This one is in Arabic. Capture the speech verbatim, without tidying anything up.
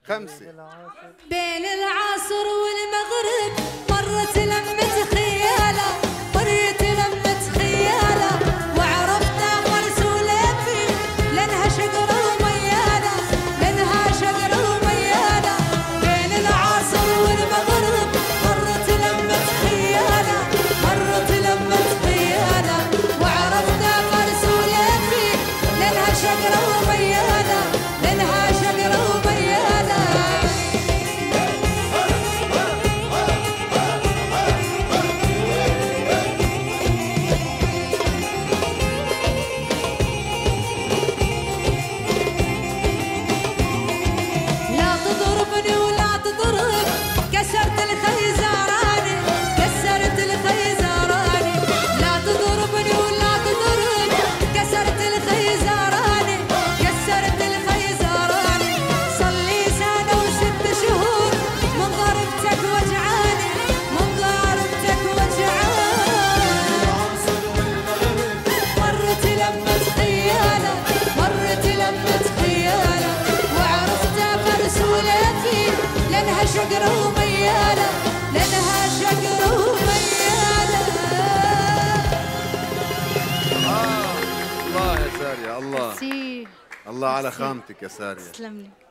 خمسة. بين العصر والمغرب مرت لمة خيالة، مرت لمة خيالة، وعرفنا فرس ولفي لانها شقرة وميالة، لانها شقرة وميالة. بين العصر والمغرب مرت لمة خيالة، مرت لمة خيالة، وعرفنا فرس ولفي لانها شقرة وميالة، لانها شقرة وميالة. لا تضربني ولا تضرب، كسرت الخيزراني، كسرت الخيزراني. لا تضربني ولا تضرب، كسرت الخيزراني، كسرت الخيزراني. صلي سنة وست شهور من ضربتك وجعاني، من ضربتك وجعاني. مرت لمة خيالة، مرت لمة خيالة، وعرفت فرس ولفي لانها شقرة وميالة، لانها شقرة وميالة. آه الله يا سارية، الله ميرسي. الله على ميرسي. خامتك يا سارية. تسلم لي.